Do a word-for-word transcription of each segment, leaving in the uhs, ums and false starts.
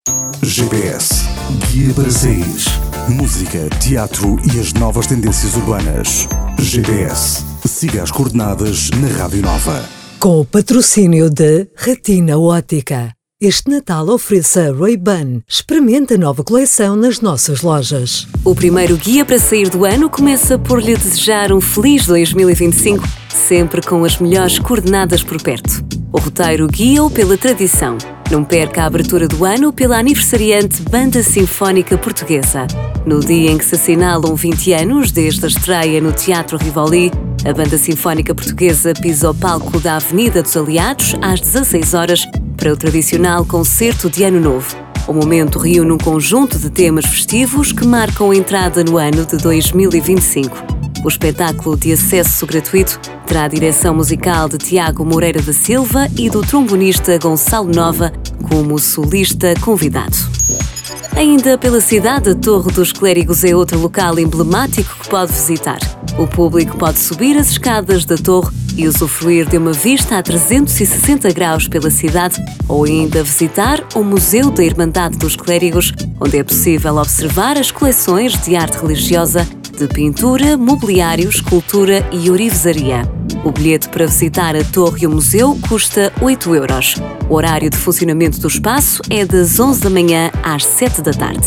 G P S, guia para sair. Música, teatro e as novas tendências urbanas. G P S, siga as coordenadas na Rádio Nova. Com o patrocínio de Retina Ótica. Este Natal ofereça Ray-Ban. Experimente a nova coleção nas nossas lojas. O primeiro guia para sair do ano começa por lhe desejar um feliz dois mil e vinte e cinco, sempre com as melhores coordenadas por perto. O roteiro guia-o pela tradição. Não perca a abertura do ano pela aniversariante Banda Sinfónica Portuguesa. No dia em que se assinalam vinte anos desde a estreia no Teatro Rivoli, a Banda Sinfónica Portuguesa pisa o palco da Avenida dos Aliados às dezasseis horas para o tradicional concerto de Ano Novo. O momento reúne um conjunto de temas festivos que marcam a entrada no ano de dois mil e vinte e cinco. O espetáculo de acesso gratuito terá a direção musical de Tiago Moreira da Silva e do trombonista Gonçalo Nova como solista convidado. Ainda pela cidade, a Torre dos Clérigos é outro local emblemático que pode visitar. O público pode subir as escadas da torre e usufruir de uma vista a trezentos e sessenta graus pela cidade, ou ainda visitar o Museu da Irmandade dos Clérigos, onde é possível observar as coleções de arte religiosa, de pintura, mobiliário, escultura e orivesaria. O bilhete para visitar a torre e o museu custa oito euros. O horário de funcionamento do espaço é das onze da manhã às sete da tarde.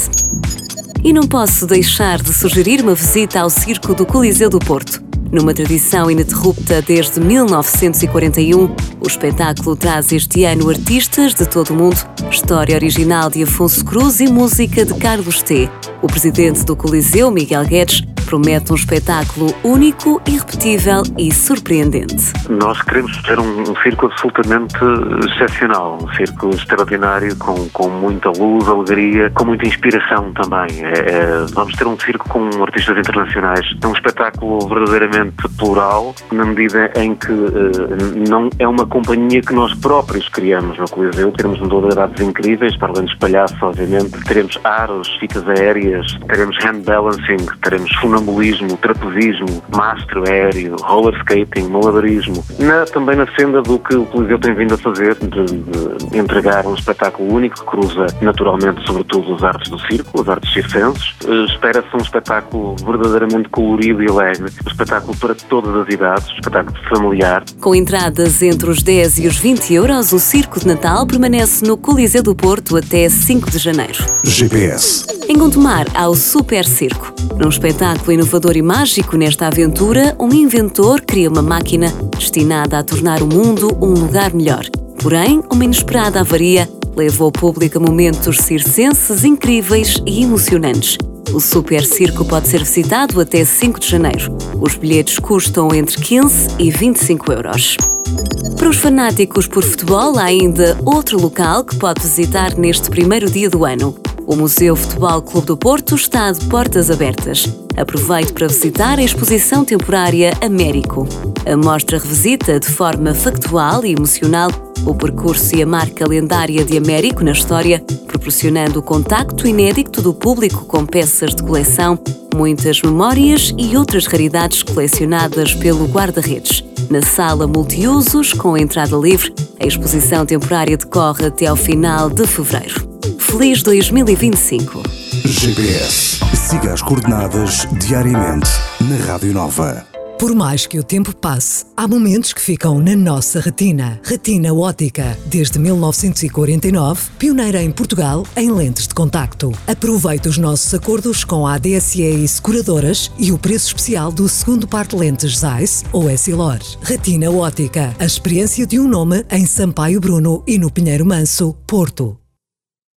E não posso deixar de sugerir uma visita ao Circo do Coliseu do Porto. Numa tradição ininterrupta desde mil novecentos e quarenta e um, o espetáculo traz este ano artistas de todo o mundo, história original de Afonso Cruz e música de Carlos T. O presidente do Coliseu, Miguel Guedes, promete um espetáculo único, irrepetível e surpreendente. Nós queremos ter um, um circo absolutamente excepcional, um circo extraordinário, com, com muita luz, alegria, com muita inspiração também. É, é, vamos ter um circo com artistas internacionais. É um espetáculo verdadeiramente plural, na medida em que uh, não é uma companhia que nós próprios criamos no Coliseu. Teremos modalidades incríveis, para além dos palhaços, obviamente. Teremos aros, ficas aéreas, teremos hand balancing, teremos funambulismo, trapezismo, mastro aéreo, roller skating, malabarismo. Na, também na senda do que o Coliseu tem vindo a fazer, de, de entregar um espetáculo único que cruza naturalmente, sobretudo, as artes do circo, as artes circenses. Uh, Espera-se um espetáculo verdadeiramente colorido e alegre, um espetáculo para todas as idades, um espetáculo familiar. Com entradas entre os dez e os vinte euros, o Circo de Natal permanece no Coliseu do Porto até cinco de janeiro. G P S. Em Gondomar há o Super Circo. Num espetáculo inovador e mágico nesta aventura, um inventor cria uma máquina destinada a tornar o mundo um lugar melhor. Porém, uma inesperada avaria leva o público a momentos circenses incríveis e emocionantes. O Super Circo pode ser visitado até cinco de janeiro. Os bilhetes custam entre quinze e vinte e cinco euros. Para os fanáticos por futebol, há ainda outro local que pode visitar neste primeiro dia do ano. O Museu Futebol Clube do Porto está de portas abertas. Aproveite para visitar a exposição temporária Américo. A mostra revisita de forma factual e emocional o percurso e a marca lendária de Américo na história, proporcionando o contacto inédito do público com peças de coleção, muitas memórias e outras raridades colecionadas pelo guarda-redes. Na sala multiusos, com entrada livre, a exposição temporária decorre até ao final de fevereiro. Feliz dois mil e vinte e cinco. G P S. Siga as coordenadas diariamente na Rádio Nova. Por mais que o tempo passe, há momentos que ficam na nossa retina. Retina Ótica, desde mil novecentos e quarenta e nove, pioneira em Portugal em lentes de contacto. Aproveite os nossos acordos com a A D S E e seguradoras e o preço especial do segundo par de lentes Zeiss ou Essilor. Retina Ótica, a experiência de um nome em Sampaio Bruno e no Pinheiro Manso, Porto.